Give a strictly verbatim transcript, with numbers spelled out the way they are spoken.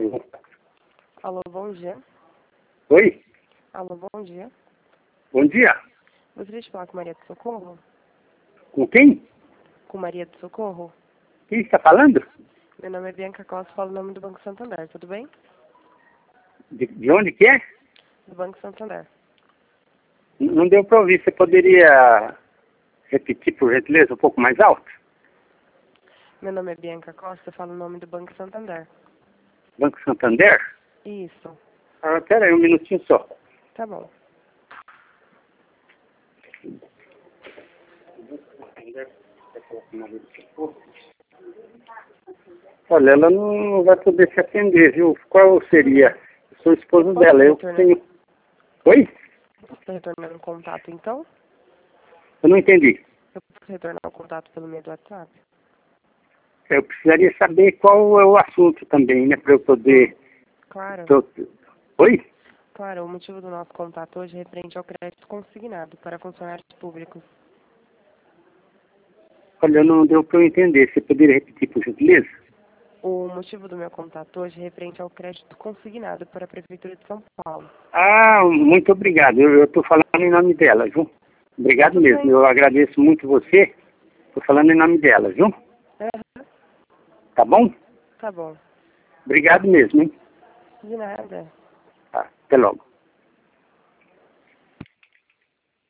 Alô, bom dia. Oi? Alô, bom dia. Bom dia. Gostaria de falar com Maria do Socorro? Com quem? Com Maria do Socorro? Quem está falando? Meu nome é Bianca Costa, falo o nome do Banco Santander, tudo bem? De, de onde que é? Do Banco Santander. N- Não deu para ouvir. Você poderia repetir, por gentileza, um pouco mais alto? Meu nome é Bianca Costa, falo o nome do Banco Santander. Banco Santander? Isso, Ah, pera aí um minutinho só. tá bom. Olha, ela não vai poder se atender, viu? Qual seria? Eu sou esposo Posso dela. Eu retornar? tenho... Oi? Posso retornar um contato, então? Eu não entendi. Eu posso retornar o contato pelo meio do WhatsApp? Eu precisaria saber qual é o assunto também, né? Para eu poder... Claro, Tô- Oi? claro. O motivo do nosso contato hoje é referente ao crédito consignado para funcionários públicos. Olha, não deu para eu entender. Você poderia repetir, por gentileza? O motivo do meu contato hoje é referente ao crédito consignado para a Prefeitura de São Paulo. Ah, muito obrigado. Eu estou falando em nome dela, viu? Obrigado Tudo mesmo. bem? Eu agradeço muito você. Estou falando em nome dela, viu? Aham, Tá bom? tá bom. Obrigado mesmo, hein? De nada. Tá, até logo.